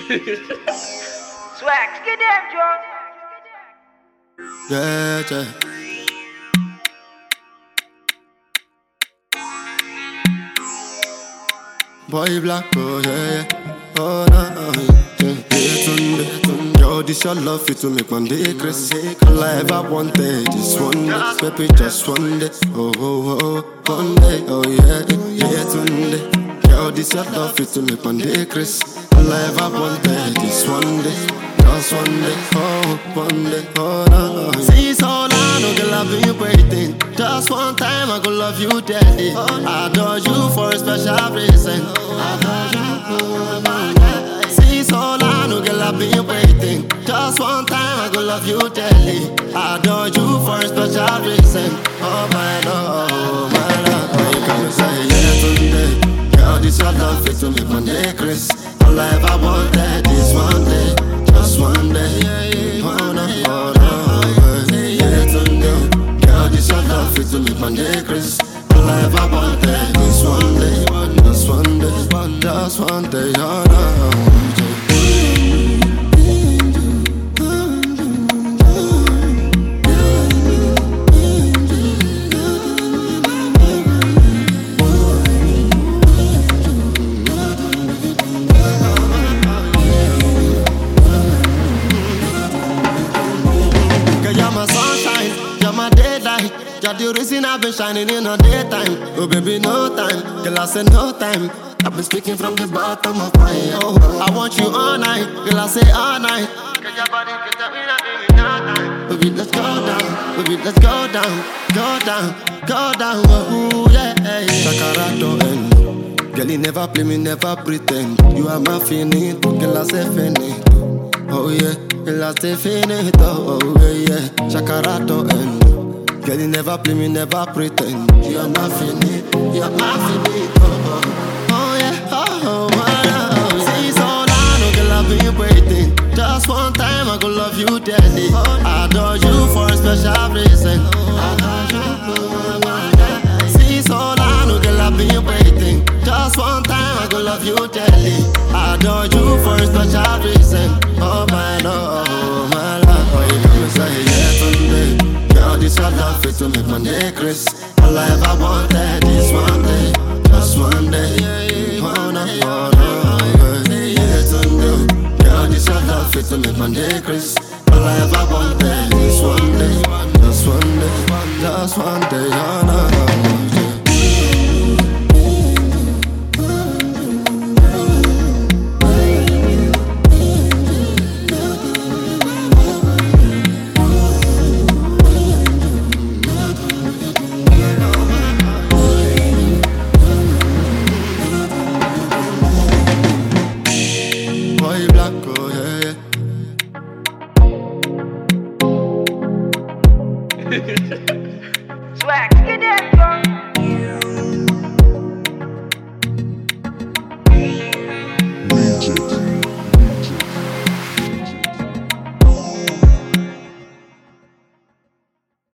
Swag, get them, Joe. Yeah, yeah. Boy black, oh yeah, yeah. Oh no, yeah. Yo, this your love, it to make my day Chris. All I ever wanted is one day, baby, just one day. Oh, oh, oh, one day, oh yeah, yeah, Tunde. Yo, this your love, it to make my day Chris. All I ever wanted is one day, just one day, oh, one day, oh no. Since all I know, girl, I've been waiting. Just one time, I go love you, daddy. I adore you for a special reason. Since all I know, girl, I've been waiting. Just one time, I go love you, daddy. I adore you for a special reason. Oh my love, oh my love. When you come and say yeah today, girl, this your love fit to make my day Chris. All I ever wanted is one day, just one day. Oh no, oh no, yeah today, girl, this your love fit to make my day Chris. All I ever wanted is one day, just one day, just one day. Oh no. You're my daylight, you're the reason I've been shining in the daytime. Oh baby, no time, girl I said no time. I've been speaking from the bottom of my heart. Oh, I want you all night, girl I say all night. Cause your body can tell me that baby, no time. Baby, let's go down, baby, let's go down, go down, go down. Oh yeah, Shakara don't end. Girl, you never play me, never pretend. You are my finito, girl I say finito. Oh yeah, girl I say finito. Oh yeah, Shakara don't end. Girl, you never play me, never pretend. You are my finito, you are my finito. Oh yeah, oh my love. Since all I know, girl, I've been waiting. Just one time, I go love you, daddy. I adore you for a special reason. Since all I know, girl, I've been waiting. Just one time, I go love you, daddy. I adore you for a special reason. Oh my love, oh my love. Why you come and say yeah today? Girl, this your love fit to make my day Chris. All I ever wanted is one day, just one day. Oh no, oh no, yeah today. Girl, this your love fit to make my day Chris. All I ever wanted is one day, just one day, just one day. Oh no, yeah. Boy black, oh yeah, yeah.